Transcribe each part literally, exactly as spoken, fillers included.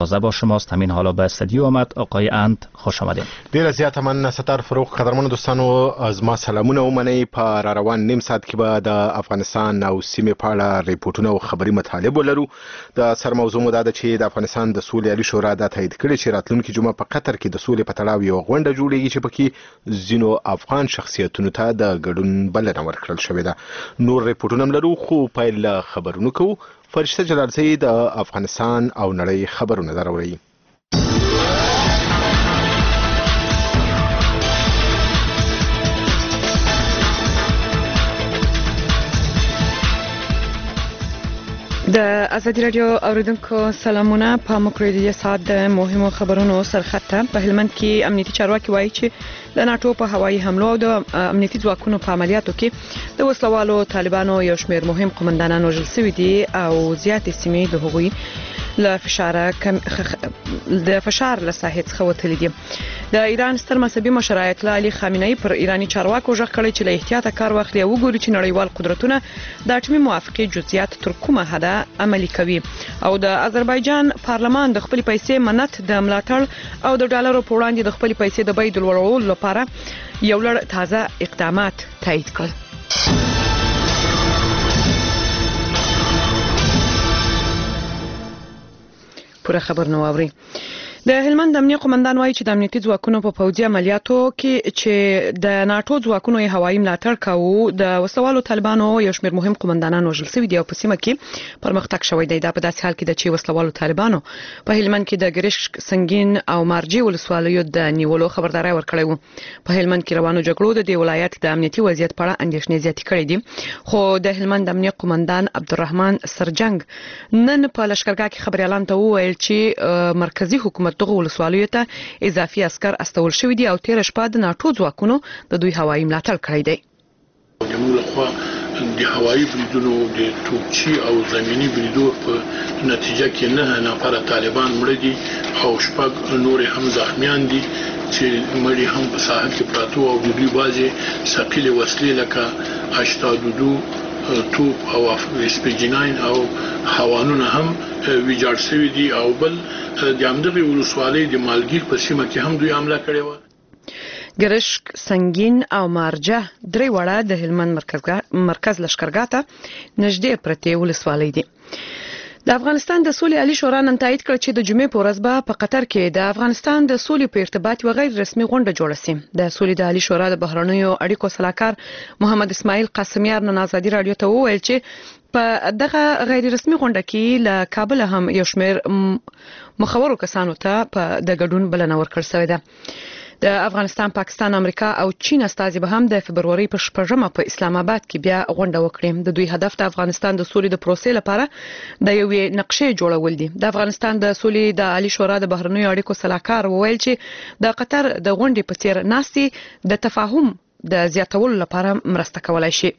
با شماست. همین حالا به استودیو آمد. آقای اند خوش آمدید. ډیر زیات من ستار فروغ. قدرمن دوستانو، از ما سلامونه ومنئ. په را روان نیم ساعت کې به د افغانستان او سیمې په اړه ریپورتونه او خبري مطالب ولرو. د سر موضوع مو دا ده چې د افغانستان د سولې عالی شورا دا تایید کړی چې راتلونکي جمعه په قطر کې د سولې په تړاو یو غونډه جوړیږي چې پکې ځینو افغان شخصیتونو ته د ګډون بلنه ورکړل شوې ده. نور ریپورتونه هم لرو، خو پیل خبرونه کوو. فرشته جلالزی د افغانستان او نړۍ خبرونه دروي. د ازادي رادیو اوریدونکو سلامونه. په مکرریه ساعت د مهمو خبرونو سرخطه. په هلمند کې امنیتي چارواکي وایي چې د ناتو په هوایي حملو او د امنیتي ځواکونو په عملیاتو کې د وسلوالو طالبانو یو شمېر مهم قومندانان وژل شوي دي او زیاتې سیمې د هغوی له فشار کم خخ... د فشار له ساحې څخه وتلي دي. د ایران ستر مذهبي مشر آیت الله علي خامنه‌ای پر ایرانی چارواکو ژغ کړی چې له احتیاطه کار واخلي او وګوري چې نړیوال قدرتونه د اټومي موافقې جزئیات تر کومه حده عملي کوي. او د آذربایجان پارلمان د خپل پیسې منت د ملاتړ او د ډالرو په وړاندې د خپل پیسې د بیې د لوړولو لپاره یو لړ تازه اقدامات تایید کړل. پوره خبر نو اوري. د هلمند امنیه قومندان وایي چې د امنیتي ځواکونو په پوځي عملیاتو کې چې د ناتو ځواکونو یې هوایي ملاتړ کاوه، د وسلوالو طالبانو یو شمېر مهم قومندانان وژل شوي دي او په سیمه کې پرمختګ شوی دی. دا په داسې حال کې ده چې وسلوالو طالبانو په هلمند کې د ګرشک، سنگین او مارجې ولسوالیو د نیولو خبرداري ورکړې و. په هلمند کې روانو جګړو د دې ولایت د امنیتي وضعیت په اړه اندېښنې زیاتې کړې دي. خو د هلمند امنیه قومندان عبدالرحمن سرجنګ نن په لشکرګاه کې خبريالان ته وویل چې مرکزی حکومت دغه ولسوالیو ته اضافي عسكر استول شوی دي او تیر شپه د ناتو ځواکونو د دوی هوایي ملاتړ کړی دی. زموږ لخوا د هوایي بریدونو د توپچي او زمینی بریدو په نتیجه کې نه نفر طالبان مړه دي او شپږ نور هم زخمیان دي چې مړي هم په ساحه کې پراته او د دوی بعضې ثقيله وسلې لکه اشتادودو توپ او سپیجناین او حوانونه هم ویجاړ شوي دي. او بل د همدغې ولسوالۍ د مالګیر په سیمه کې هم دوی حمله کړې وه. ګرشک، سنگین او مارجه درې وړه د هلمند مرکز مرکز لشکرګاه ته نږدې پرتې ولسوالۍ دي. د افغانستان د سولې عالی شورا نن تایید کړ چې د جمعې په ورځ به په قطر کې د افغانستان د سولې په ارتباط یو غیر رسمي غونډه جوړه شي. د سولې د عالی شورا د بهرنیو اړیکو صلاحکار محمد اسماعیل قاسمیار نن ازادي رادیو ته وویل چې په دغه غیر رسمي غونډه کې له کابل هم یو شمېر مخورو کسانو ته په د ګډون بلنه ورکړل شوې ده. د افغانستان، پاکستان، امریکا او چین استازي به هم د فبرवरी په شپږمه په اسلام آباد کې بیا غونډه وکړي. د دوی هدف د افغانستان د سولې د پروسې لپاره د یوې نقشې جوړول دي. د افغانستان د سولې د عالی شورا د بهرنیو اړیکو صلاحکار وویل چې د قطر د غونډې په څیر ناستي د تفاهم د زیاتولو لپاره مرسته کولای شي.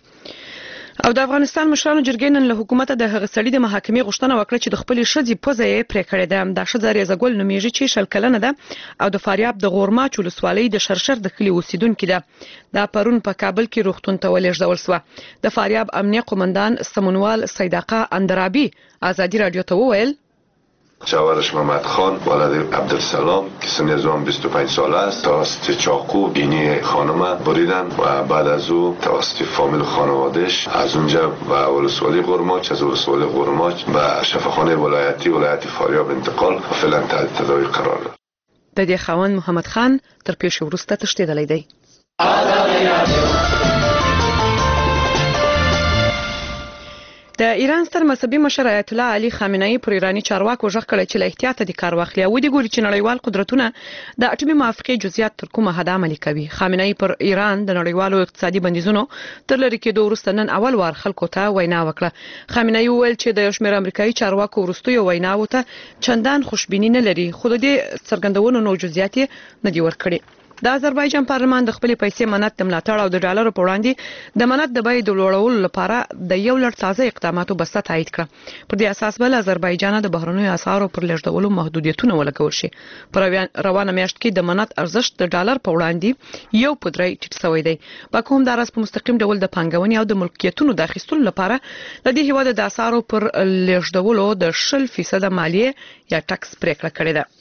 او د افغانستان مشرانو جرګې نن له حکومت د هغه سړي د محاکمې غوښتنه وکړه چې د خپل ښځې پوزه یې پرې کړې ده. دا ښځه ریزګل نومیږي چې شل کلنه ده او د فاریاب د غورماچ ولسوالۍ د شرشر د کلي اوسیدونکې ده. دا پرون په کابل کې روغتون ته ولېږدول شوه. د فاریاب امنیه قومندان سمونوال صیداقه اندرابی ازادي رادیو ته وویل شوهرش محمد خان ولد عبدالسلام که سن از آن بیست و پنج ساله است توسط چاقو بینی خانم بریدن و بعد از او توسط فامیل خانوادش از اونجا و ولسوالی قرماچ از ولسوالی قرماچ و شفاخانه ولایتی ولایت فاریاب انتقال و فعلا تحت تداوی قرار داد. د دې خاوند محمد خان تر پیښې وروسته تښتېدلی دی. د ایران ستر مذهبي مشر آیت الله علي خامنه‌ای پر ایرانی چارواکو ژغ کړی چې له احتیاطه د کار واخلي او د ګوري چې نړیوال قدرتونه د اټومي موافقې جزئیات تر کومه حد عملي کوي. خامنه‌ای پر ایران د نړیوالو اقتصادي بندیزونو تر لري کېدو وروسته نن اول وار خلکو ته وینا وکړه. خامنه‌ای وویل چې د یو شمېر امریکایي چارواکو وروستیو ویناوو ته چندان خوشبیني نه لري، خو د دې څرګندونو نو جزئیات نه دي ورکړي. د آذربایجان پارلمان د خپل پیسې منات د ملاتړ او د ډالرو په وړاندې د منات د بیې د لوړولو لپاره د یو لړ تازه اقداماتو بسته تایید کړ. پر دې اساس بل آذربایجان د بهرنیو اسعارو پر لېږدولو محدودیتونه ولګول شي. پر روانه میاشت کې د منات ارزښت د ډالر په وړاندې یو په درې ټیټ شوی دی. باکو هم د راس په مستقیم ډول د پانګونې او د ملکیتونو د اخیستلو لپاره د دې هیواد د اسعارو پر لېږدولو د شل فیصد مالیه یا ټکس پریکړه کړې ده.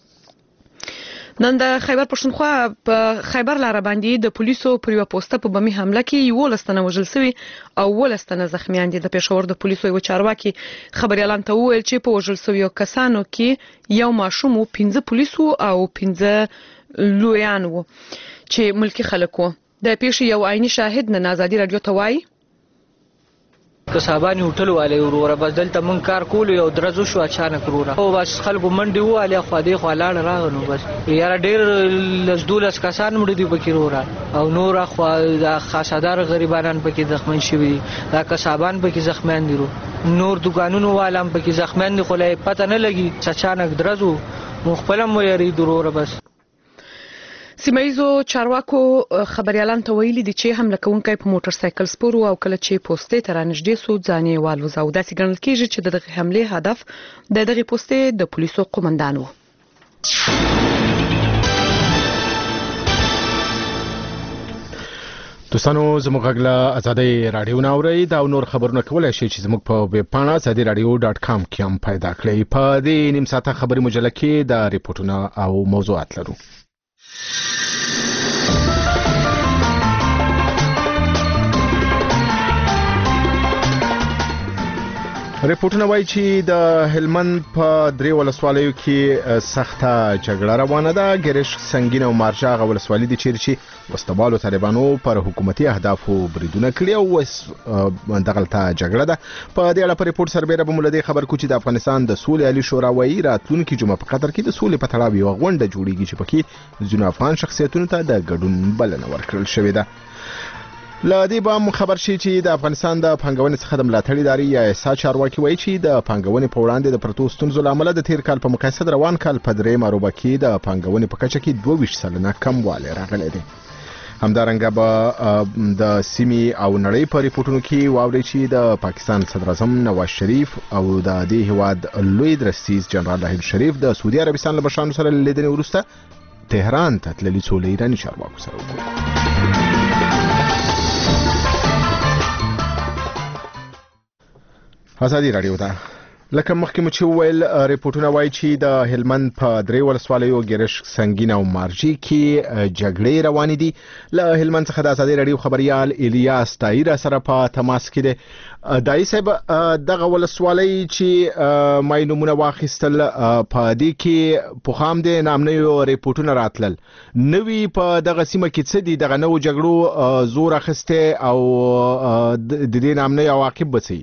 نن د خیبر پښتونخوا په خیبر لاره باندې د پولیسو پر یو پوسټه په بمي حمله کې یو لستنه وژل شوی او ولستنه زخمیان دي. د پېښور د پولیسو یو چارواکي خبريالان ته وویل چې په وژل شویو کسانو کې یو ماشوم او پنځه پولیسو او پنځه لویان وو چې ملکی خلک وو. د پیښې یو عیني شاهد نن آزادي رادیو ته وایي کسابانی هوټل والے وروره بس دلته مون کار کول یو درځو شو اچانک وروره او بس خلکو منډي واله خو دې خو لاړ راغنو بس یاره ډېر لزدولس کسان مړ دي پکې وروره او نور خو د خاصدار غریبانان پکې زخمین شوي دا کسابان پکې زخمیان دي نور دکانونو والام پکې زخمیان دي خو لا پته نه لګي اچانک درځو مخبلم مو یری وروره بس. سیمایزو چارواکو خبريالان ته ویلي دي چې حمله کوونکی په موټر سایکل سپور او کله چې پوسټې ته رانږدې سو ځان یې والوځه او داسې ګڼل کېږي چې د دغه حمله هدف د دغه پوسټې د پولیسو قومندان و. دوستانو زموږ غږ له ازادي رادیو نه اورئ دا نور خبرونه کولای شئ چې زموږ په ویب پاڼه ازادي رادیو ډاټ کام کې هم پیدا کړئ. په دې نیم ساعته خبري مجله کې د ریپورتونو او موضوعات لرو. ریپورتونه وایي چې د هلمند په درې ولسوالیو کې سخته جګړه روانه ده. ګرش سنگین او مارجاغ ولسوالۍ دي چیرې چې وسطوالو طالبانو پر حکومتي اهدافو بریدونه کړي او اوس دغلته جګړه ده. په دې اړه په ریپورت سربېره به مولدي خبر کو چې د افغانستان د سولې عالی شورا وایي راتلونکي جمعه په قطر کې د سولې په تړاو یو غونډه جوړیږي چې پکې ځینو افغان شخصیتونو ته د ګډون بلنه ورکړل شوې ده. لا دې به خبر شي چې د افغانستان د پنګونې څخه د ملاتړ ادارې یا ایسا چارواکي وایي چې د پنګونې په وړاندې د پرتو ستونزو لامل د تیر کال په مقایسه د روان کال په درې مروبه کې د پنګونې په کچه کې دوه ویشت سلنه کموالی راغلی دی. همدارنګه به د سیمې او نړۍ په ریپورتونو کې واورئ چې د پاکستان صدر اعظم نواز شریف او د دې هیواد لوی درستیز جنرال راحیل شریف د سعودي عربستان له مشرانو سره لیدنې وروسته تهران ته تللي څو له ایراني چارواکو سره وکړل. ازادي رادیو ده لکه مخکې مو چې ویل ریپورتونه وایي چې د هلمند په درې ولسوالیو ګرش سنگین او مارجی کې جګړې روانې دي. له هلمند څخه د ازادي رادیو خبريال الیاس طاهر سره په تماس کې دی. دای صاحب دغه ولسوالۍ چې مای نمونه واخیستل په دې کې په خام دي نامنیو ریپورتونه راتلل نوې په دغه سیمه کې څه دي دغه نو جګړو زور اخسته او د دې نامنیو عواقب بسي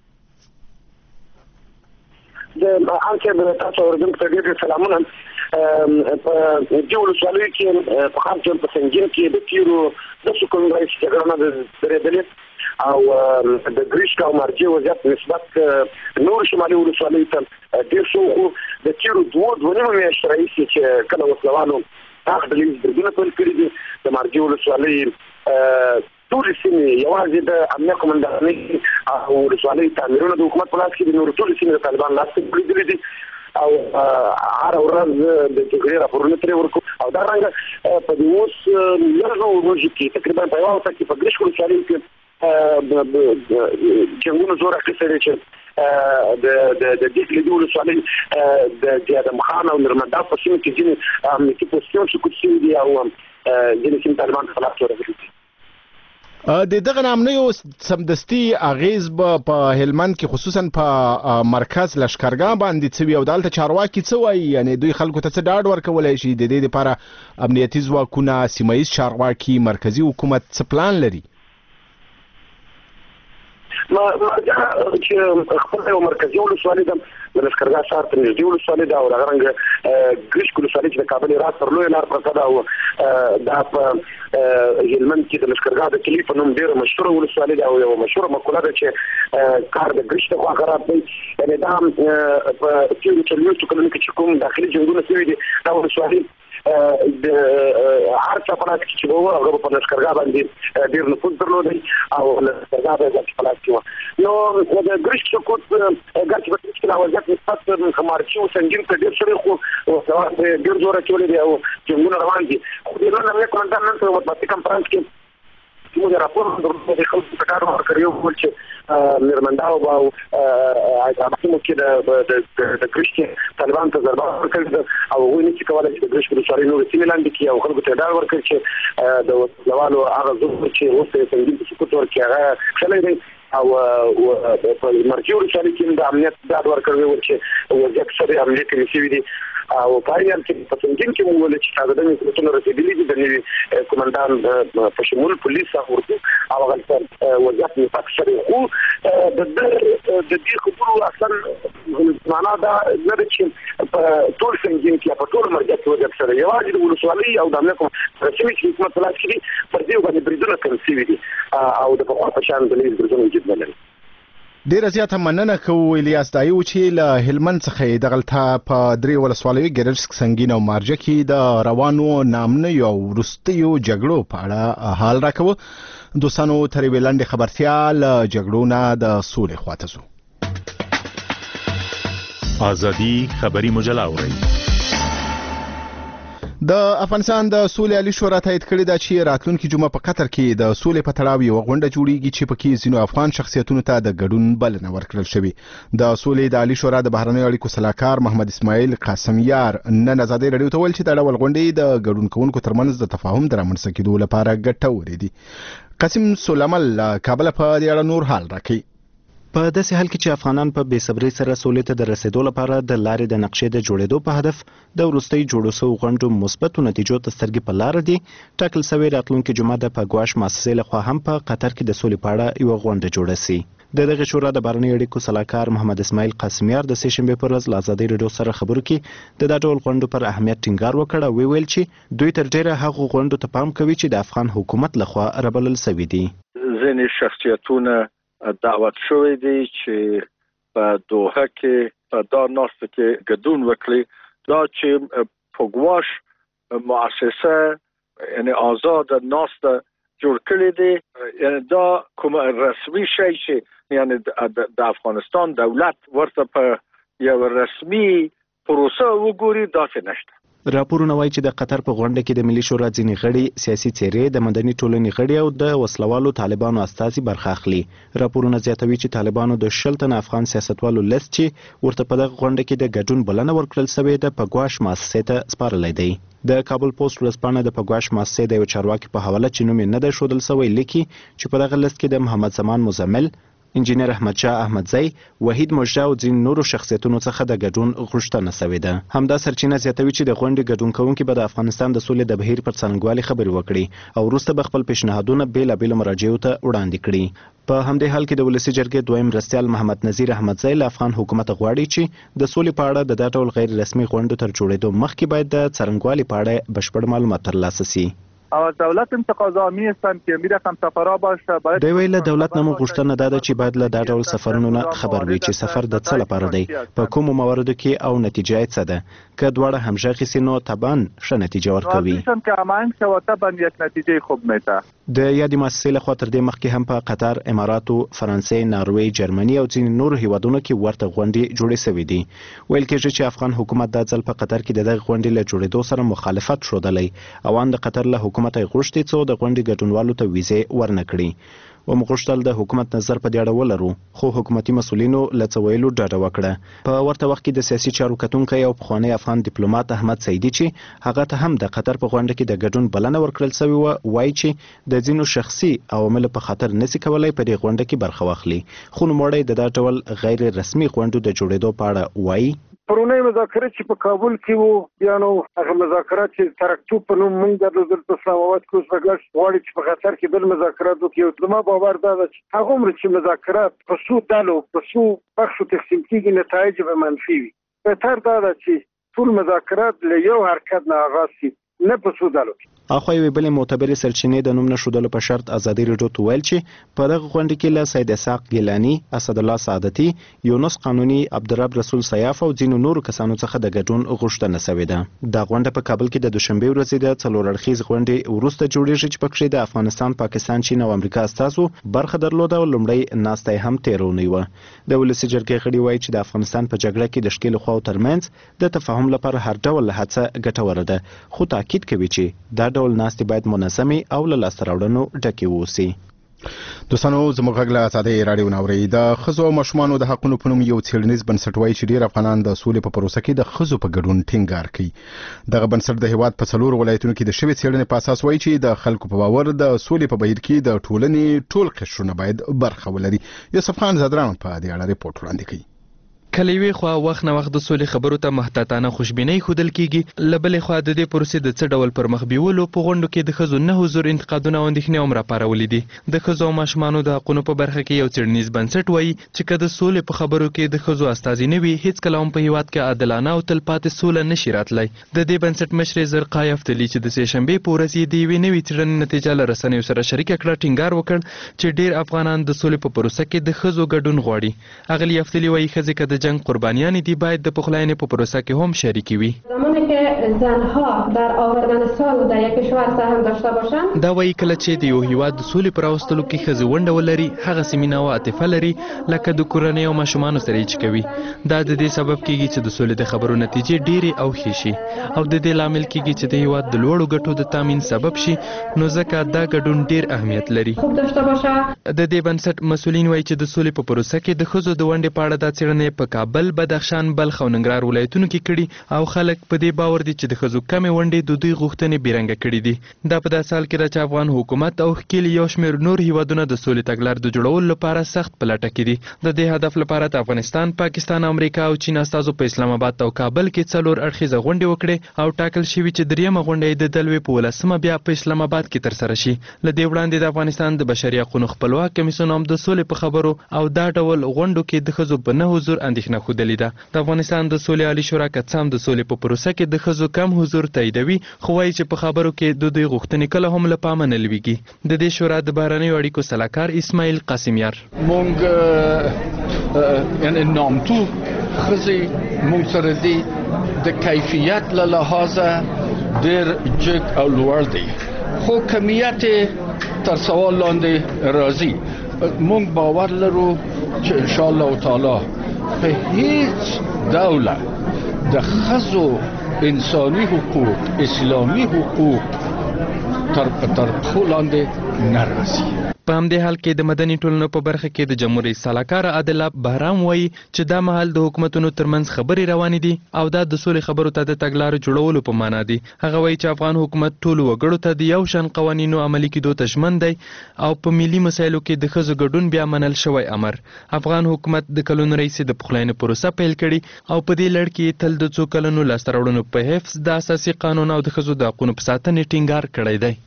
د انکه تاسو ورته په دې سلامونه په دې ولسوالۍ کې په خام کې په سنگین کې د تیرو د سکون رئیس جګړه د درېدلې او د ګریش کا مارجي وضعیت نسبت نور شمالي ولسوالۍ ته ډېر شو د تیرو دوه دوه میاشتې رئیس چې کله وسلوانو هغه د لیدلو په کړی دي د مارجي ولسوالۍ ټول سیمې یوازې د امنیت قومندانۍ او ولسوالۍ تعمیرونه د حکومت په لاس کې د نور ټول سیمې د طالبان لاس کې لیدلې دي او هر ورځ د جګړې راپورونه ترې ورکو او دا څنګه په دې اوس لږه ورځ کې تقریبا په یو وخت کې په ګریش ولسوالۍ کې د جنګونو زور اخیستل چې د د د دې لیدلو ولسوالۍ د ادم خان او نرمدا په سیمه کې ځینې امنیتي پوسټونه چې کوڅې دي او ځینې سیمې طالبان په لاس کې ورغلي. د دغه نامنیو سمدستي اغیز په هلمند کې خصوصا په مرکز لشکرګاه باندې څوي او دالته چارواکي څه وایي یعنی دوی خلکو ته څه ډاډ ورکولای شي د دې لپاره امنیتي ځواکونه سیمایي چارواکي مرکزی حکومت څه پلان لري؟ ما چې خپل یو مرکزی ولسوالۍ د لشکرګاه ښار ته نږدې ولسوالۍ ده او هغه رنګ ګریش ولسوالۍ چې د کابل راس پر لوی لار پرته ده او دا په هلمند کې د لشکرګاه د کلي په نوم ډېره مشهوره ولسوالۍ ده او یو مشهوره مقوله ده چې کار د ګریش ته خوا خراب دی یعنې دا په تېرو څلوېښتو کلونو کې چې کوم داخلي جنګونه شوي دي دا ولسوالۍ د هر څه په لاس کې چې وو هغه په لشکرګاه باندې ډیر نفوذ درلودي او لشکرګاه به په لاس کې و نو د ګریش سقوط ګرځي په کې لا وضعیت نسبت خمارچي او سنگین ته ډیر سره خو او ډیر زوره چولې دی او څنګه روان دي خو د نن نه کومندان نن په مطبوعاتي کانفرنس کې موږ راپور درلود د خلکو په کار ورکړیو ول چې نرمنداو او هغه کې د د کریشتي طالبان ته ضربه ورکړه او ویني چې کولای چې د کریشتي په ساري نور سیمه لاندې کې او خلکو ته ډاډ ورکړي چې د لوالو هغه زور چې اوسه څنګه په سکوت ورکړي هغه خلک دی او په مرجو رسالې کې د امنیت ډاډ ورکړي چې وضعیت سره امنیت کې نشي دي او پایان کې په څنګه کې موږ ولې چې دا د نړۍ رسېدلې دي د نوي کومندان په شمول پولیس او او هغه وضعیت په اکثر خو د د دې خبرو اصلا معنا دا نه ده چې په ټول څنګه کې په ټول مرکز کې وضعیت سره یوازې د ولسوالۍ او د امنیت رسمي حکومت په لاس کې دي پر دې باندې بریدونه کوي دي او د په خوا شان د لیز بریدونه وجود نه لري. ډیره زیاته مننه کوو الیاس دایو چې له هلمند څخه دغلته په درې ولسوالیو ګرشک سنگین او مارجه کې د روانو نامنه یو ورستیو جګړو په اړه حال راکوه. دوستانو تر ویلاندې خبرتیا له جګړو نه د سولې خواته زو. ازادي خبری مجله اورئ. د افغانستان د سولې عالی شورا تایید کړی دا چې راتلونکي جمعه په قطر کې د سولې په تړاو یو غونډه جوړیږي چې پکې ځینو افغان شخصیتونو ته د ګډون بلنه ورکړل شوې. د سولې د عالی شورا د بهرنیو اړیکو صلاحکار محمد اسماعیل قاسمیار نن ازادي رادیو ته ویل چې دا ډول غونډې د ګډون کوونکو ترمنځ د تفاهم درامنځته کېدو لپاره ګټورې دي. قاسم سولمل کابل په دې اړه نور حال راکړي. په داسې حال کې چې افغانان په بې صبرۍ سره سولې ته د رسیدو لپاره د لارې د نقشې د جوړېدو په هدف د وروستۍ جوړو شوو غونډو مثبتو نتیجو ته سترګې په لاره دي، ټاکل شوې راتلونکي جمعه د پګواش مؤسسې لخوا هم په قطر کې د سولې په اړه یوه غونډه جوړه سي. د دغه شورا د بهرنیو اړیکو صلاحکار محمد اسماعیل قاسمیار د سې شنبې پر ورځ له ازادي راډیو سره خبرو کې د دا ډول غونډو پر اهمیت ټینګار وکړ او ویل چې دوی تر ډیره هغو غونډو ته پام کوي چې د افغان حکومت لخوا رابلل شوي دي. ځینې شخصیتونه دعوت شوی دی چې په دوحه کې په دا ناسته کې ګډون وکړي. دا چې پګواش مؤسسه یعنی آزاد ناسته جوړ کړی دی، یعنی دا کوم رسمي شی چې یعنی د افغانستان دولت ورته په یو رسمي پروسه وګوري دا څه نشته. راپورونه وایي چې د قطر په غونډه کې د ملي شورا ځینې غړي، سیاسي څېرې، د مدني ټولنې غړي او د وسلوالو طالبانو استازي برخه اخلي. راپورونه زیاتوي چې طالبانو د شل تنه افغان سیاستوالو لست چې ورته په دغه غونډه کې د ګډون بلنه ورکړل شوې د پګواش مؤسسې ته سپارلی دی. د کابل پوسټ ورځپاڼه د پګواش مؤسسې د یو چارواکي په حواله چې نوم یې نه دی ښودل شوی لیکي چې په دغه لست کې د محمد زمان مزمل، انجینر احمد شاه احمدزی، وحید مجده او ځینو نورو شخصیتونو څخه د ګډون غوښتنه شوې ده. همدا سرچینه زیاتوي چې د غونډې ګډون کوونکي به د افغانستان د سولې د بهیر پر څرنګوالي خبرې وکړي او وروسته به خپل پیشنهادونه بېلابېلو مراجعو ته وړاندې کړي. په همدې حال کې د ولسي جرګې دویم مرستیال محمد نذیر احمدزی له افغان حکومت غواړي چې د سولې په اړه د دا ډول غیر رسمي غونډو تر جوړېدو مخکې باید د څرنګوالي په اړه بشپړ معلومات ترلاسه شي. او دولت هم تقاضا می‌استند که می رقم سفرها باشه. باید دوی ویل دولت نه مو غوښتنه ده چې باید له دا ډول سفرونو نه خبر وي چې سفر د څه لپاره دی، په کومو مواردو کې او نتیجه یې څه ده. که دواړه همغږي سي نو طبعا ښه نتیجه ورکوي. که هماهنگ شود طبعا یک نتیجه خوب میده. د یادې مؤسسې لخوا تر دې مخکې هم په قطر، اماراتو، فرانسې، ناروې، جرمني او ځینې نورو هیوادونو کې ورته غونډې جوړې شوې دي. ویل کېږي چې افغان حکومت دا ځل په قطر کې د دغه غونډې له جوړېدو سره مخالفت ښودلی او ان د قطر له حکومت یې غوښتي څو د غونډې ګډونوالو ته ویزې ورنه کړي. ومغوښتل د حکومت نظر په دې اړه ولرو، خو حکومتي مسؤلینو له څه ویلو ډډه وکړه. په ورته وخت کې د سیاسي چارو کتونکی او پخوانی افغان ډیپلوماټ احمد سعیدي چې هغه ته هم د قطر په غونډه کې د ګډون بلنه ورکړل شوې وه، وایي چې د ځینو شخصي عواملو په خاطر نشي کولی په دې غونډه کې برخه واخلي. خو نوموړی د دا ډول غیر رسمي غونډو د جوړېدو په اړه وایي پرونی مذاکرات چې په کابل کې وو یا نو هغه مذاکرات چې ترکتو په نوم موږ درلودل په اسلام آباد کې اوس وګړي غواړي چې په قطر کې بل مذاکرات وکړي. زما باور دا ده چې هغه عمر چې مذاکرات په څو ډلو په څو بخشو تقسیم کېږي نتایج به منفي وي. بهتر دا ده چې ټول مذاکرات له یو حرکت نه آغاز شي، نه په څو ډلو کې. اخو یو بل معتبر سرچینې د نوم نشودلو په شرط ازادي راډیو ته ویل چې په دغه غونډه کې له سید اسحاق ګیلانی، اسد الله سعادتي، یونس قانوني، عبدالرب رسول سیاف او ځینو نورو کسانو څخه د ګډون غوښتنه شوې ده. دا غونډه په کابل کې د دوشنبه ورځې د څلور اړخیز غونډې وروسته جوړیږي چې پکې د افغانستان، پاکستان، چین او امریکا استازو برخه درلوده او لومړی ناسته هم تیرونی و. د ولسی جرګې غړي وایي چې د افغانستان په جګړه کې د شکیل خواو ترمنځ د تفاهم لپاره هر ډول هڅه ګټوره ده، خو تاکید کوي چې دا ډول ناستې باید منظمې او له لاسته راوړنو ډکې واوسي. دوستانو زموږ غږ له ازادۍ راډیو ناوري. د ښځو او ماشومانو د حقونو په نوم یو څېړنیز بنسټ وایي چې ډېر افغانان د سولې په پروسه کې د ښځو په ګډون ټینګار کوي. دغه بنسټ د هیواد په څلورو ولایتونو کې د شوې څېړنې په اساس وایي چې د خلکو په باور د سولې په بهیر کې د ټولنې ټول قشرونه باید برخه ولري. یوسف خان زادران په دې اړه ریپورت وړاندې کوي. کله وی خو وخت نه وخت د سولې خبرو ته محتاطانه خوشبینۍ خودل کیږي، لبلې خو د دې پروسې د څه ډول پر مخ بیولو په غونډو کې د ښځو نه حضور انتقادونه او اندېښنې هم راپارولې دي. د ښځو او ماشومانو د حقونو په برخه کې یو څېړنیز بنسټ وایي چې که د سولې په خبرو کې د ښځو استازي نه وي، هیڅکله هم په هیواد کې عادلانه او تلپاتې سوله نشي راتلی. د دې بنسټ مشرې زرقا یفتلي چې د سې شنبې په ورځ یې د یوې نوې څېړنې نتیجه له رسنیو سره شریکه کړه، ټینګار وکړ چې ډېر افغانان د سولې په پروسه کې د ښځو ګډون غواړي. اغلې یفتلي وایي ښځې که د جنگ قربانیان دی باید د پخلاینې په پروسه کې هم شریک وي. زمانی که زنها در آوردن سال در یک کشور سهم داشته باشند، دا وایي کله چې د یو هیواد د سولې پر راوستلو کې ښځې ونډه ولري، هغه مینه او عاطفه لري لکه د کورنۍ او ماشومانو سره یې چې کوي. دا د دې سبب کیږي چې د سولې د خبرو نتیجې ډېرې او ښې شي او د دې لامل کیږي چې د هیواد د لوړو ګټو د تامین سبب شي، نو ځکه دا ګډون ډېر اهمیت لري. خوب داشته باشه. د دې بنسټ مسؤلین وایي چې د سولې په پروسه کې د ښځو د ونډې په اړه دا څېړنې په کابل، بدخشان، بلخ او ننګرهار ولایتونو کې کړي او خلک په دې باور دي چې د ښځو کمې ونډې د دوی غوښتنې بېرنګه کړي دي. دا په داسې حال کې ده چې افغان حکومت او ښکېل یو شمېر نور هیوادونه د سولې تګلارې د جوړولو لپاره سخت په لټه کې دي. د دې هدف لپاره د افغانستان، پاکستان، امریکا او چین استازو په اسلام آباد او کابل کې څلور اړخیزه غونډې وکړې او ټاکل شوي چې دریمه غونډه یې د دلوي په ولسمه بیا په اسلام آباد کې ترسره شي. له دې وړاندې د افغانستان د بشري حقونو خپلواک کمیسیون هم د سولې په خبرو او دا ډول غونډو کې د ښځو په نه حضور اندېښنه ښودلې ده. د افغانستان د سولې عالي شورا که څه هم د سولې په پروسه کې د ښځو کم حضور تاییدوي، خو وایي چې په خبرو کې د دوی غوښتنې کله هم له پامه نه لویږي. د دې شورا د بهرنیو اړیکو سلاکار اسماعیل قاسمیار: مونږ یعنی نامتو ښځې مونږ سره دي د کیفیت له لحاظه ډېر جګ او لوړ دی، خو کمیت تر سوال لاندې راځي. مونږ باور لرو چې انشاءالله تعالی په هیڅ دوله د ښځو انساني حقوق، اسلامي حقوق تر تر پښو لاندې نه راځي. په همدې حال کې د مدني ټولنو په برخه کې د جمهوریت سلاکار عادل بهرام وایي چې دا مهال د حکومتونو ترمنځ خبرې روانې دي او دا د سولې خبرو ته د تګلارو جوړولو په معنا دي. هغه وایي چې افغان حکومت ټولو وګړو ته د یو شان قوانینو عملي کېدو ته ژمن دی او په ملي مسایلو کې د ښځو ګډون بیا منل شوی امر. افغان حکومت د کلونو راهیسې د پخلاینې پروسه پیل کړي او په دې لړ کې تل د څو کلونو لاسته راوړنو په حفظ د اساسي قانون او د ښځو د حقونو په ساتنې ټینګار کړی دی.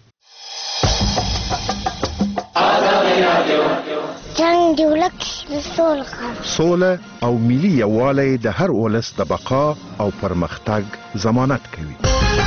جنگ دی ولک د سولې سوله او ملي یووالی د هر ولس د بقا او پرمختګ ضمانت کوي.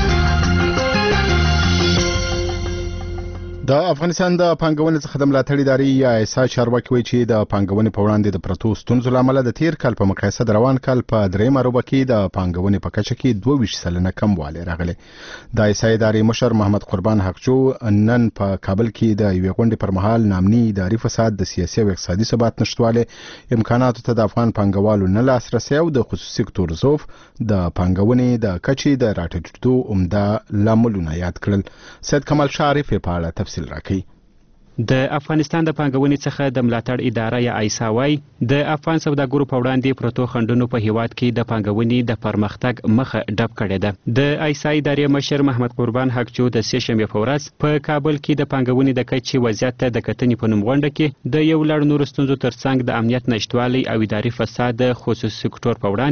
د افغانستان د پانګونې څخه د ملاتړ ادارې یا ایسا چارواکي وایي چې د پانګونې په وړاندې د پرتو ستونزو له امله د تیر کال په مقایسه د روان کال په درېیمه روبه کې د پانګونې په کچه کې دوه ویشت سلنه کموالی راغلی. د ایسا ادارې مشر محمد قربان حقچو نن په کابل کې د یوې غونډې پر مهال نامني اداري فساد، د سیاسي او اقتصادي ثبات نشتوالی، امکاناتو ته د افغان پانګوالو نه لاسرسی او د خصوصي سکتور ضعف د پانګونې د کچې د راټیټېدو عمده لاملونه یاد کړل. سید کمال شاریف په اړه تفصیل راکړي. د افغانستان د پانګونې څخه د ملاتړ اداره یا ایسا وايي د افغان سوداګرو په وړاندې پروتو خنډونو په هیواد کې د پانګونې د پرمختګ مخه ډب کړې ده. د ایسا ادارې مشر محمد قربان حقچو د سې شنبې په ورځ په کابل کې د پانګونې د کچې وضعیت ته د کتنې په نوم غونډه کې د یو لړ نورو ستونزو ترڅنګ د امنیت نشتوالي او اداري فساد د خصوصي سکتور په وړاندې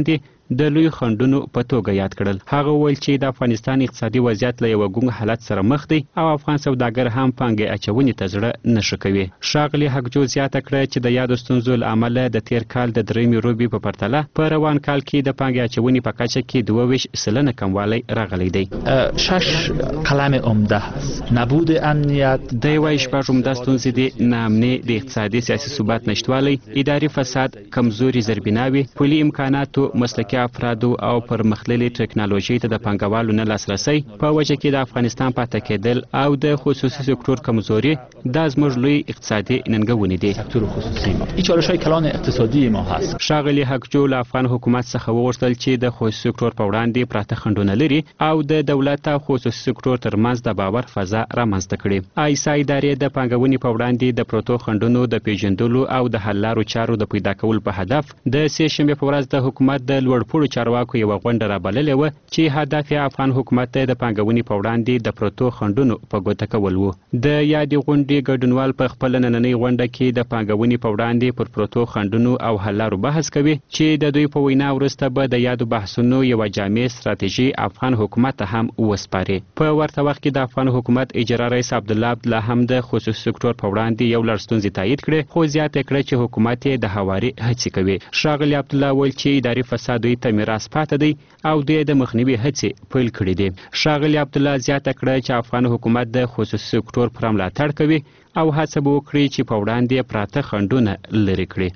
د لوی خنډونو په توګه یاد کړل. هغه وویل چې د افغانستان اقتصادي وضعیت له یو ګونګ حالت سره مخ دی او افغان سوداګر هم پانګې اچونې ته زړه نه ښه کوي. ښاغلي حقجو زیاته کړه چې د یادو ستونزو له امله د تیر کال د درېیمې روبي په پرتله په روان کال کې د پانګې اچونې په کچه کې دوه ویشت سلنه کموالی راغلی دی. شش کلمه عمده است. نبود امنیت دی وایي شپږ عمده ستونزې دي: ناامني، د اقتصادي سیاسي ثبات نشتوالی، اداري فساد، کمزوري زیربناوې، پولي امکاناتو، مسلکي افرادو او پرمختللې ټکنالوژۍ ته د پانګوالو نه لاسرسی، په وجه کې د افغانستان پاتې کېدل او د خصوصي سکتور کمزوري دا زموږ لوی اقتصادي ننګونې دي. سکتور خصوصي این چالش‌های کلان اقتصادي ما هست. ښاغلي حقجو له افغان حکومت څخه وغوښتل چې د خصوصي سکتور په وړاندې پراته خنډونه لري او د دولت او خصوصي سکتور ترمنځ د باور فضا رامنځته کړي. ایسا ادارې د پانګونې په وړاندې د پروتو خنډونو د پیژندلو او د حل لارو چارو د پیدا کولو په هدف د سې شنبې په ورځ د حکومت د لوړپوړو چارواکو یوه غونډه رابللې وه چې هدف یې افغان حکومت ته د پانګونې په وړاندې د پروتو خنډونو په ګوته کول و. د یادې غونډې ګډونوال په خپله نننۍ غونډه کې د پانګونې په وړاندې پر پروتو خنډونو او حل لارو بحث کوي چې د دوی په وینا وروسته به د یادو بحثونو یوه جامع ستراتیژي افغان حکومت ته هم وسپاري. په ورته وخت کې د افغان حکومت اجرا رئیس عبدالله عبدالله هم د خصوصي سکتور په وړاندې یو لړ ستونزې تایید کړې، خو زیاته کړه چې حکومت یې د هواري هڅې کوي. ښاغلي عبدالله ویل چې اداري فساد دوی ته میراث پاتې دی او دوی د مخنیوي هڅې پیل کړي دي. ښاغلي عبدالله زیاته کړه چې افغان حکومت د خصوصي سکتور پر ملاتړ کوي او هڅه به وکړي چې په وړاندې پراته خنډونه لرې کړي.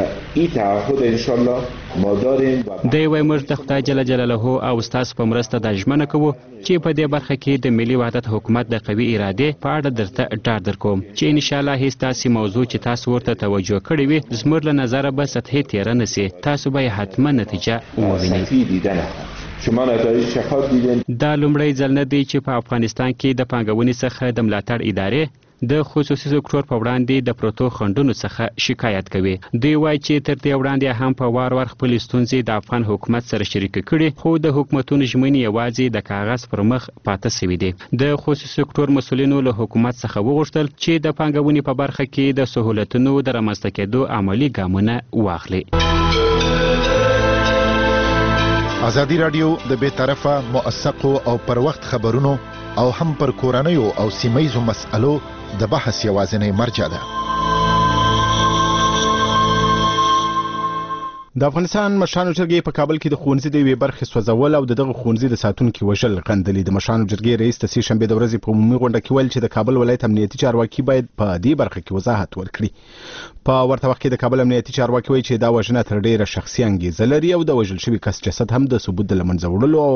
دی وایي موږ د خدای جل جلاله او ستاسو په مرسته دا ژمنه کوو چې په دې برخه کې د ملي وحدت حکومت د قوي ارادې په اړه درته ډاډ درکوم چې انشاءالله هیڅ داسې موضوع چې تاسو ورته توجه کړې وي زموږ له نظره به سطحي تیره نه سي. تاسو به یې حتما نتیجه ووینئ. دا لومړی ځل نه دی چې په افغانستان کې د پانګونې څخه د ملاتړ ادارې د خصوصي سکتور په وړاندې د پروتو خنډونو څخه شکایت کوي. دوی وایي چې تر دې وړاندې هم په وار وار خپلې ستونزې د افغان حکومت سره شریکې کړي، خو د حکومتونو ژمنې یوازې د کاغذ پر مخ پاته سوي دي. د خصوصي سکتور مسؤلینو له حکومت څخه وغوښتل چې د پانګونې په برخه کې د سهولتونو د رامنځته کېدو عملي ګامونه واخلي. ازادي راډیو د بې طرفه، موثقو او پر وخت خبرونو او هم پر کورنیو او سیمهیزو مسألو د بحث یوازینی مرجع ده. د افغانستان مشرانو جرګې په کابل کې د ښوونځي د یوې برخې سوځول او دغه ښوونځي د ساتونکي وژل غندلي. د مشرانو جرګې رئیس د سې شنبې د ورځې په عمومي غونډه کې ویل چې د کابل ولایت امنیتي چارواکي باید په دې برخه کې وضاحت ورکړي. په ورته وخت کې د کابل امنیتي چارواکي وایي چې دا وژنه تر ډیره شخصي انګیزه لري او د وژل شوي کس جسد هم د ثبوت د له منځه وړلو او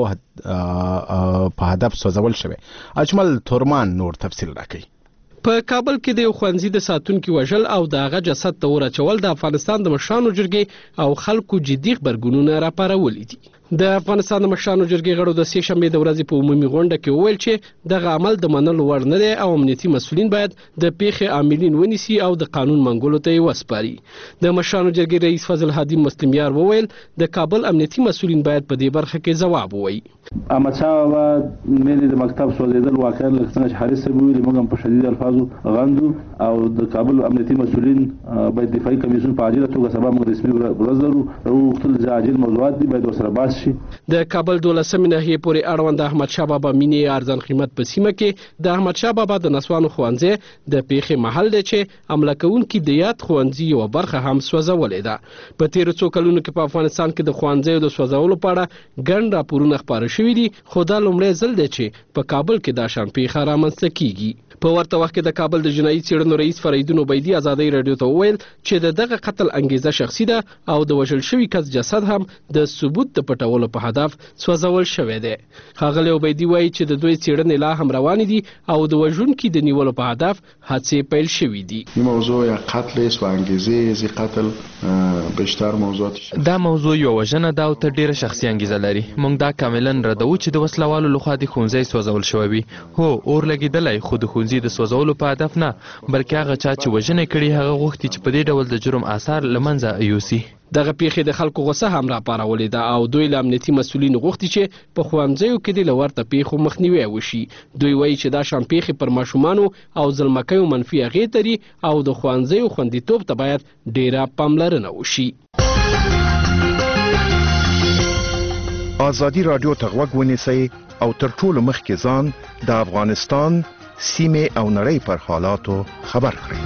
په هدف سوځول شوی. اجمل تورمان نور تفصیل راکوي. په کابل کې د یو ښوونځي د ساتونکي وژل او د هغه جسد ته اور اچول د افغانستان د مشرانو جرګې او خلکو جدي غبرګونونه راپارولي دي. د افغانستان د مشرانو جرګې غړو د سې شنبې د ورځې په عمومي غونډه کې وویل چې دغه عمل د منلو وړ نه دی او امنیتي مسؤلین باید د پیښې عاملین ونیسي او د قانون منګولو ته یې وسپاري. د مشرانو جرګې رئیس فضل هادي مسلمیار وویل د کابل امنیتي مسؤلین باید په دې برخه کې ځواب ووایي. احمدشاه بابا مې د مکتب سوځېدل واقعا لکه څنګه چې حارث صاحب ویلي موږ هم په شدید الفاظو غندو او د کابل امنیتي مسؤلین باید دفاعي کمیسیون په عاجله توګه سبا موږ رسمي ورځ لرو او وختل چې عاجل موضوعات دي باید ورسره بحث شي. د کابل دولسمې ناحیې پورې اړوند د احمدشاه بابا مینې ارزان قیمت په سیمه کې د احمدشاه بابا د نسوانو ښوونځی د پیښې محل دی چې حمله کوونکي د یاد ښوونځي یوه برخه هم سوځولې ده. په تیرو څو کلونو کې په افغانستان کې د ښوونځیو د سوځولو په اړه ګڼ راپورونه خپاره شوي دي، خو دا لومړی ځل دی چې په کابل کې دا شان پیښه رامنځته کیږي. په ورته وخت کې د کابل د جنایي څېړنو رئیس فریدون عبیدي ازادۍ راډیو ته وویل چې د دغه قتل انګیزه شخصي ده او د وژل شوي کس جسد هم د ثبوت د پټولو په هدف سوځول شوی دی. ښاغلی عبیدي وایي چې د دوی څېړنې لا هم روانې دي او د وژونکي د نیولو په هدف هڅې پیل شوي دي. این موضوع یا قتل است و انگیزه زی قتل بیشتر موضوعات دا موضوع یو وژنه ده او تر ډیره شخصي انګیزه لري. موږ دا کاملا ردوو چې د وسلوالو لخوا د ښوونځي سوځول شوی وي. هو اور لګېدلی خو د ښوونځي د سوځولو په هدف نه، بلکې هغه چا چې وژنه کړي هغه غوښتي چې په دې ډول د جرم آثار له منځه یوسي. دغه پیښې د خلکو غوسه هم راپارولې ده او دوی له امنیتي مسؤلینو غوښتي چې په ښوونځیو کې د له ورته پیښو مخنیوی وشي. دوی وایي چې دا شان پیښې پر ماشومانو او ځلمکیو منفي اغېز لري او د ښوونځیو خوندیتوب ته باید ډیره پاملرنه وشي. ازادي رادیو ته غوږ ونیسئ او تر ټولو مخکې ځان د افغانستان سیمه او نړۍ پر حالاتو خبر کړئ.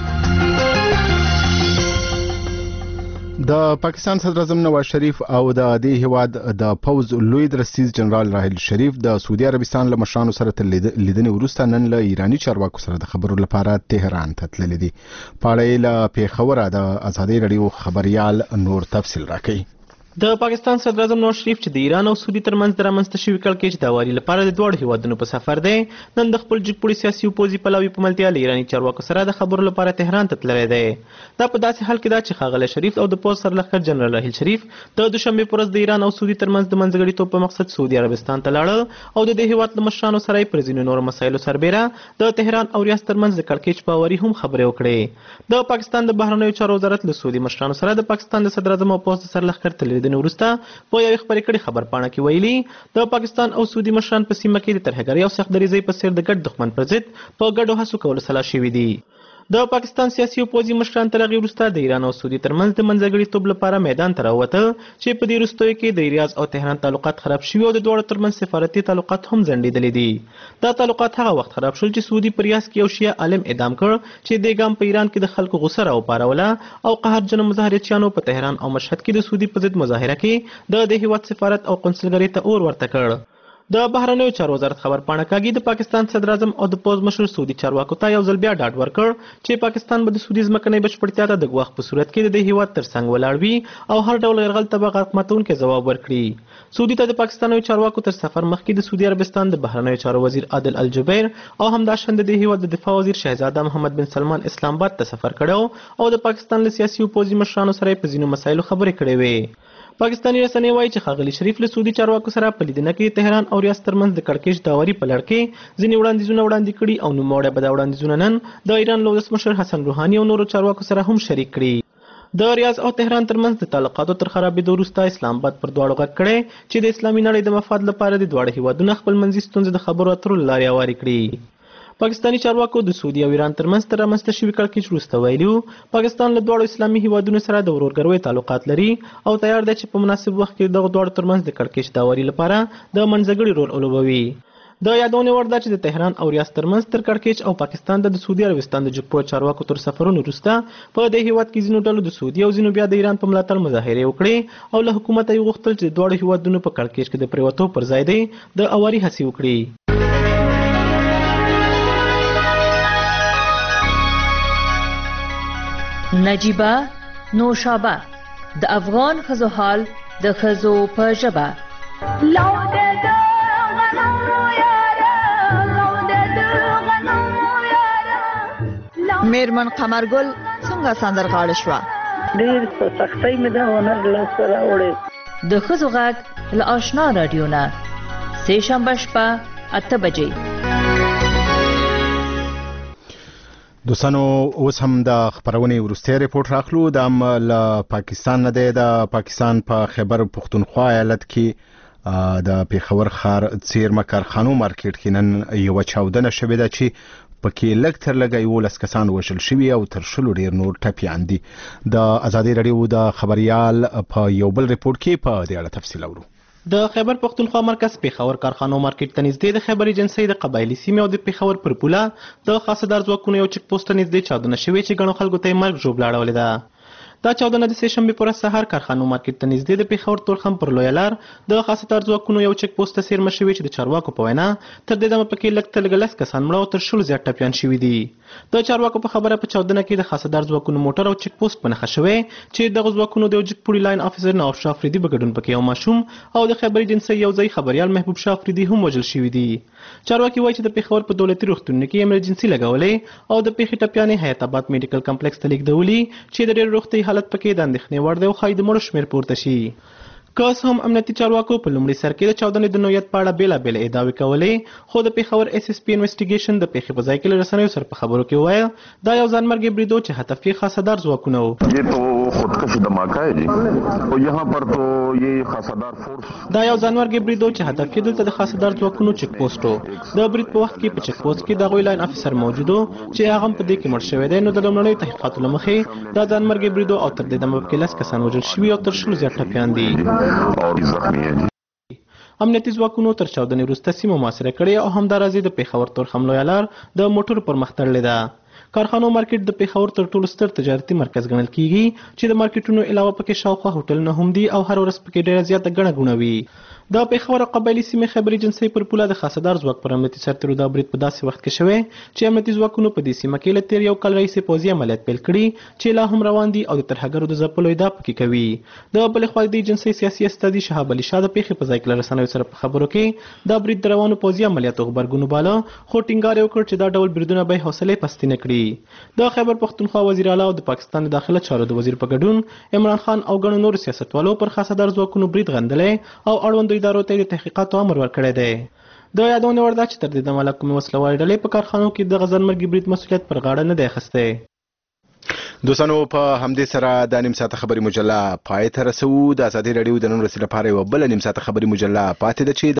د پاکستان صدر اعظم نواز شریف او د دې هیواد د پوز لوی درستیز جنرال راحیل شریف د سعودي عربستان له مشرانو سره تر لیدنې وروسته نن له ایرانی چارواکو سره د خبرو لپاره تهران ته تللي دي. په اړه یې له پیښوره د ازادي رادیو خبريال نور تفصیل راکړي. د پاکستان صدر اعظم نواز شریف چې د ایران او سعودي ترمنځ د رامنځته شوي کړکېچ د هواري لپاره د دواړو هیوادونو په سفر دی، نن د خپل جګپوړي سیاسي او پوځي پلاوي په ملتیا له ایراني چارواکو سره د خبرو لپاره تهران ته تللی دی. دا په داسې حال کې ده چې ښاغلی شریف او د پوځ سرلښکر جنرال راحیل شریف د دوشنبې په ورځ د ایران او سعودي ترمنځ د منځګړیتوب په مقصد سعودي عربستان ته لاړل او د دې هیواد له مشرانو سره یې پر ځینو نورو مسایلو سربیره د تهران او ریاض ترمنځ د کړکېچ په هواري هم خبرې وکړې. د پاکستان د بهرنیو چارو وزارت له سعودي مشرانو سره د پاکستان د صدر اعظم او پوځ د سرلښکر تر لیدنې وروسته په یوې خبرې کړې خبر پاڼه کې ویلي د پاکستان او سعودي مشران په سیمه کې د ترهګرۍ او سختدریزۍ په څیر د ګډ دښمن پر ضد په ګډو هڅو کولو سلا شوي دي. د پاکستان سیاسي او پوځي مشران تر هغې وروسته د ایران او سعودي ترمنځ د منځګړیتوب لپاره میدان ته راووتل چې په دې وروستیو کې د ریاض او تهران تعلقات خراب شوي او د دواړو ترمنځ سفارتي تعلقات هم ځنډېدلي دي. دا تعلقات هغه وخت خراب شول چې سعودي په ریاض کې یو شیعه عالم اعدام کړ چې دې ګام په ایران کې د خلکو غوسه راوپاروله او قهرجنو مظاهرچیانو په تهران او مشهد کې د سعودي په ضد مظاهره کې د دې هیواد سفارت او قونسلګرۍ ته اور ورته کړ. د بهرنیو چارو وزارت خبر پاڼه کاږي د پاکستان صدر اعظم او د پوځ مشر سعودي چارواکو ته یو ځل بیا ډاډ ورکړ چې پاکستان به د سعودي ځمکنۍ بشپړتیا ته د ګواښ په صورت کې د دې هیواد ترڅنګ ولاړ وي او هر ډول یرغل ته به غرق ماتونکی ځواب ورکړي. سعودي ته د پاکستاني چارواکو تر سفر مخکې د سعودي عربستان د بهرنیو چارو وزیر عادل الجبیر او همداشان د دې هیواد د دفاع وزیر شهزاده محمد بن سلمان اسلام آباد ته سفر کړو او د پاکستان له سیاسي او پوځي مشرانو سره په ځینو مسایلو خبرې کړې وې. پاکستاني رسنۍ وایي چې ښاغلي شریف له سعودي چارواکو سره په لیدنه کې تهران او ریاض ترمنځ د کړکېچ د هواري په لړ کې ځینې وړاندیزونه وړاندې کړي او نوموړی به دا وړاندیزونه نن د ایران له ولسمشر حسن روحاني او نورو چارواکو سره هم شریک کړي. د ریاض او تهران ترمنځ د تعلقاتو تر خرابېدو وروسته اسلام آباد پر دواړو غږ کړی چې د اسلامي نړۍ د مفاد لپاره د دواړو هیوادونو خپل منځي ستونزې د خبرو اترو له لارې هوارې کړي. پاکستاني چارواکو د سعودي او ایران ترمنځ تر رامنځته شوي کړکېچ وروسته ویلي پاکستان له دواړو اسلامي هیوادونو سره د ورورګلوۍ تعلقات لري او تیار دی چې په مناسب وخت کې دغه دواړو ترمنځ د کړکېچ د هواري لپاره د منځګړي رول ولوبوي. د یادونې وړ ده چې د تهران او ریاض ترمنځ تر کړکېچ او پاکستان د سعودي عربستان د جګپوړو چارواکو تر سفرونو وروسته په دې هیواد کې ځینو ډلو د سعودي او ځینو بیا د ایران په ملاتړ مظاهرې وکړې او له حکومته یې غوښتل چې د دواړو هیوادونو په کړکېچ کې د پرېوتو پر ځای دی د هواري هڅې وکړي. نجیبه نوشابه د افغان ښځو حال د ښځو په ژبه. میرمن قمرګل څنګه سندرغاړې شوه؟ ډېر په سختۍ مې دا هنر لاسته راوړی. د ښځو غږ له آشنا راډیو نه سې شنبه شپه اته بجې. دوستانو اوس هم د خبرونې وروستی ریپورت راخلو. د هم له پاکستان نه دی. د پاکستان په خیبر پختونخوا ایالت کې د پیښور ښار څیرمه کارخانو مارکیټ کې نن یوه چاودنه شوې ده چې پکې لږ تر لږه یولس کسان وژل شوي او تر شلو ډېر نور ټپیان دي. د ازادي راډیو د خبریال په یو بل ریپورت کې په دې اړه تفصیل اورو. د خیبر پختونخوا مرکز پیښور کارخانو مارکیټ ته نږدې د خیبر ایجنسۍ د قبایلي سیمې او د پیښور پر پوله د خاصدار ځواکونو یو چک پوسټ ته نږدې چاودنه شوې چې ګڼو خلکو ته یې مرګ ژوبله اړولې ده. دا چاودنه د سې شنبې په ورځ سهار کارخانو مارکیټ ته نږدې د پیښور تورخم پر لویه لار د خاصدار ځواکونو یو چک پوسټ ته څیرمه شوې چې د چارواکو په وینا تر دې دمه پکې لږ تر لږه لس کسان مړه او تر شلو زیات ټپیان شوي دي. د چارواکو په خبره په چاودنه کې د خاصدار ځواکونو موټر او چک پوسټ په نښه شوی چې دغه ځواکونو د یو جګپوړي لاین افیسر نواب شاه افریدي په ګډون پکې یو ماشوم او د خیبر ایجنسۍ یو ځای خبریال محبوب شاه افریدي هم وژل شوي دي. چارواکي وایي چې د پیښور په دولتي روغتونونو کې ایمرجنسي لګولې او د پیښې ټپیانې حیات آباد میډیکل کمپلیکس ته لیږدولي چې د ډېر روغتي حالت پکې د اندېښنې وړ دی او ښایي د مړو شمېر پورته شي. که هم امنیتي چارواکو په لومړي سر کې د چاودنې د نوعیت په اړه بېلابېلې ادعاوې کولې خو د پیښور ایس ایس پي انویسټیګیشن د پیښې په ځای کې له رسنیو سره په خبرو کې وویل دا یو ځانمرګي بریدو چې هدف یې خاصدار ځواکونه وو. دا یو ځانمرګي بریدو چې هدف یې دلته د خاصدار ځواکونو چک پوسټ و. د برید په وخت کې په چک پوسټ کې د هغوی لاین افیسر موجود و چې هغه هم په دې کې مړ شوی دی. نو د لومړنیو تحقیقاتو له مخې دا ځانمرګي بریدو او تر دې دمه پکې لس کسان وژل شوي او تر شلو زیات ټپیان دي. امنیتي ځواکونو تر چاودنې وروسته سیمه محاصره کړې او همداراز د پېښور تورخم لویه لار د موټرو پر مخ تړلې ده. کارخانو مارکیټ د پېښور تر ټولو ستر تجارتي مرکز ګڼل کیږي چې د مارکیټونو علاوه پکې شاوخوا هوټلونه هم دي او هر ورځ پکې ډېره زیاته ګڼه ګوڼه وي. د پېښور قبایلي سیمې خبري جنسي پر پوله د خاصدار ځواک پر امنیتي سرتېرو دا برید په داسې وخت کې شوی چې امنیتي ځواکونو په دې سیمه کې له تېر یو کال راهیسې پوځي عملیات پیل کړي چې لا هم روان دي او د ترهګرو د ځپلو ادعا پکې کوي. د بلې خوا د جنسي سیاسي استادي شهاب علي شاه د پېښې په ځای کې له رسنیو سره په خبرو کې دا برید د روانو پوځي عملیاتو غبرګون باله، خو ټینګار یې وکړ چې دا ډول بریدونه به یې حوصلې پستې نه کړي. د خیبر پښتونخوا وزیر اعلی او د پاکستان د داخله چارو د وزیر په ګډون عمران خان او ګڼو نورو سیاستوالو پر خاصدار ځواکونو برید غندلی او اړوندو ادارو ته د تحقیقاتو امر ورکړی دی. د یادونې وړ ده چې تر دې دمه لا کومې وسلوالې ډلې په کارخانو کې د ځانمرګي برید مسؤلیت پر غاړه نه دی اخیستی. دوستانو په همدې سره د نیم ساعته خبري مجله پای ته رسوو. د ازادي راډیو د نن ورځې لپاره یوه بله نیم ساعته خبري مجله پاتې ده چې